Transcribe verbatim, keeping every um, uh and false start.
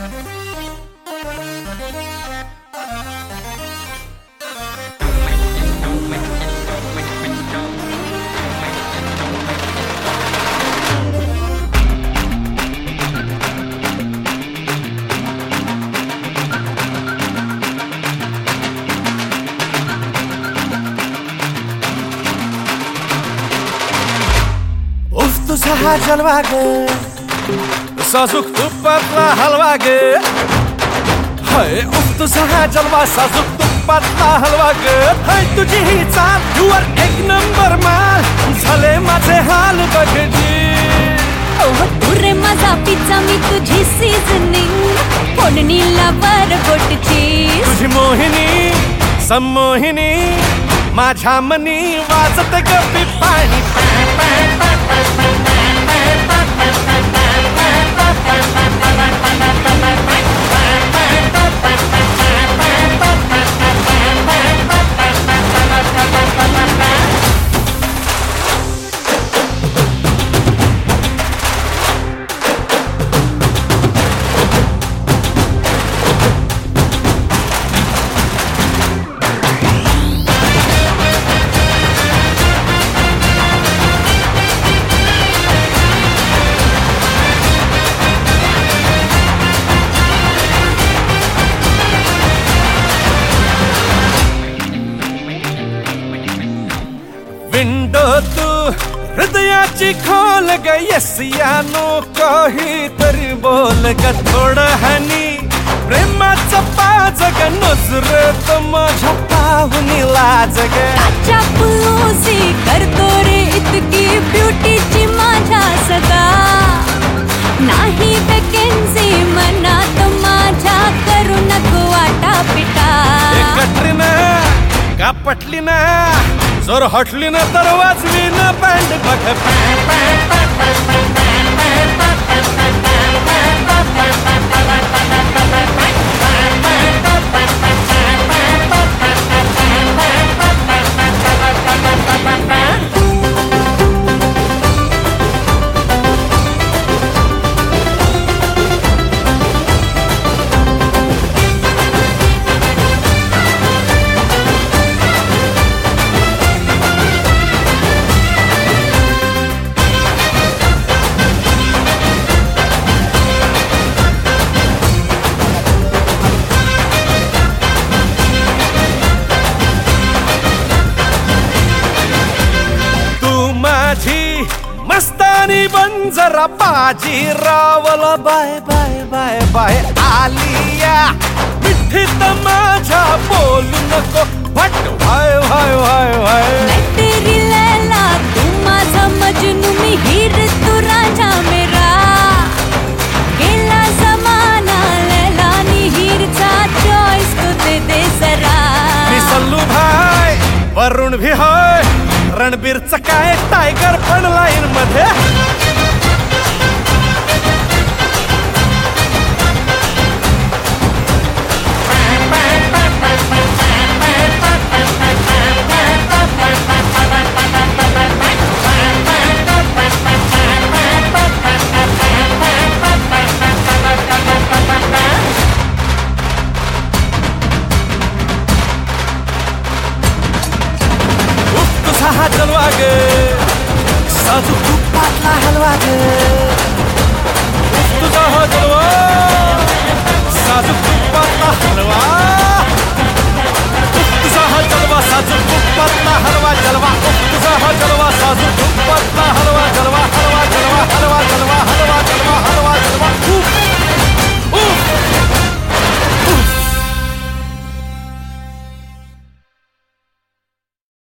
तुझा हा जलवा ग, साजूक तुपातला हलवा ग. हाय उफ तुझा हा जलवा, साजूक तुपातला हलवा ग. हाय तुझी ही चाल, युवर एक नंबर माल. झाले माझे हाल बघजी. ओह तू रे माझा पिझ्झा, मी तुझी सीझनिंग. फोडणीला बरगोट चीज. तुझी मोहिनी सम्मोहिनी, माझ्या मनी वाजत गप्पी पाणी. विंडो तू हृदयाची खोल ग. येस या नो काहीतरी बोल ग. थोडं हनी प्रेमाचं पाज ग. नजरेत माझ्या पाहुणी लाज ग. चापलूसी करतो रे इतकी ब्युटीची माझ्या सदा. नाही वॅकेन्सी मनात माझ्या, करू नको वाटा पिटा. कटरीना का पटली ना, जर हटली ना तर वाजवी ना बँड बघ. मस्तानी बंजरा बाजी रावला. Bye bye bye bye Aaliya. मिठीत माझ्या बोलू नको भट. वाय वाय वाय वाय तेरी लैला, तू माझा मजनू, मी हीर तू राजा मेरा. गेला जमाना लैला नी हीरचा, चॉइस तू दे दे जरा. मी सल्लू भाई वरुण भी होय, रणबीरचं काय टायगर पण